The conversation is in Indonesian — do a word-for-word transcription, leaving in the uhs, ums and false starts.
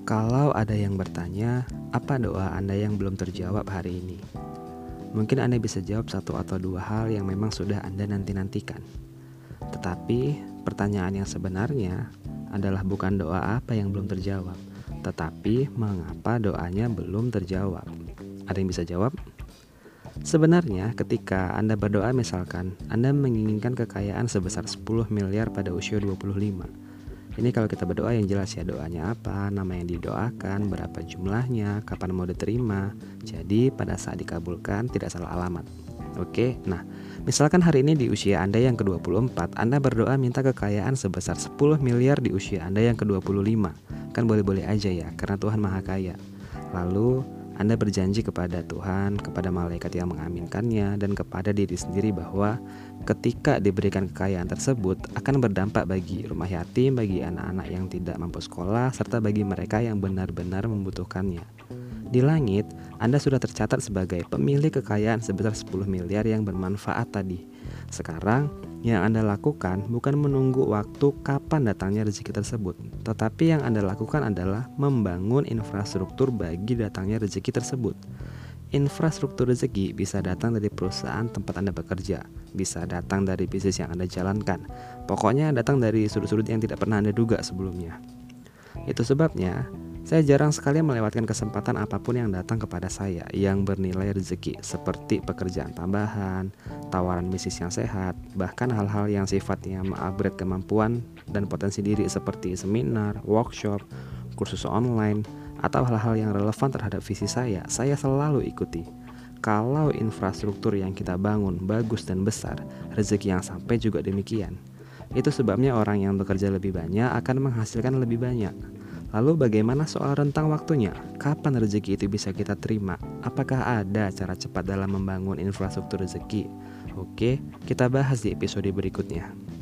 Kalau ada yang bertanya, apa doa Anda yang belum terjawab hari ini? Mungkin Anda bisa jawab satu atau dua hal yang memang sudah Anda nanti-nantikan. Tetapi, pertanyaan yang sebenarnya adalah bukan doa apa yang belum terjawab, tetapi mengapa doanya belum terjawab. Ada yang bisa jawab? Sebenarnya, ketika Anda berdoa misalkan Anda menginginkan kekayaan sebesar sepuluh miliar pada usia dua puluh lima. Ini kalau kita berdoa yang jelas ya, doanya apa, nama yang didoakan, berapa jumlahnya, kapan mau diterima. Jadi pada saat dikabulkan tidak salah alamat. Oke, nah misalkan hari ini di usia Anda yang ke dua puluh empat, Anda berdoa minta kekayaan sebesar sepuluh miliar di usia Anda yang ke dua puluh lima. Kan boleh-boleh aja ya, karena Tuhan Maha Kaya. Lalu Anda berjanji kepada Tuhan, kepada malaikat yang mengaminkannya, dan kepada diri sendiri bahwa ketika diberikan kekayaan tersebut akan berdampak bagi rumah yatim, bagi anak-anak yang tidak mampu sekolah, serta bagi mereka yang benar-benar membutuhkannya. Di langit, Anda sudah tercatat sebagai pemilik kekayaan sebesar sepuluh miliar yang bermanfaat tadi. Sekarang, yang Anda lakukan bukan menunggu waktu kapan datangnya rezeki tersebut, tetapi yang Anda lakukan adalah membangun infrastruktur bagi datangnya rezeki tersebut. Infrastruktur rezeki bisa datang dari perusahaan tempat Anda bekerja, bisa datang dari bisnis yang Anda jalankan, pokoknya datang dari sudut-sudut yang tidak pernah Anda duga sebelumnya. Itu sebabnya saya jarang sekali melewatkan kesempatan apapun yang datang kepada saya yang bernilai rezeki, seperti pekerjaan tambahan, tawaran bisnis yang sehat, bahkan hal-hal yang sifatnya mengupgrade kemampuan dan potensi diri seperti seminar, workshop, kursus online, atau hal-hal yang relevan terhadap visi saya, saya selalu ikuti. Kalau infrastruktur yang kita bangun bagus dan besar, rezeki yang sampai juga demikian. Itu sebabnya orang yang bekerja lebih banyak akan menghasilkan lebih banyak. Lalu bagaimana soal rentang waktunya? Kapan rezeki itu bisa kita terima? Apakah ada cara cepat dalam membangun infrastruktur rezeki? Oke, kita bahas di episode berikutnya.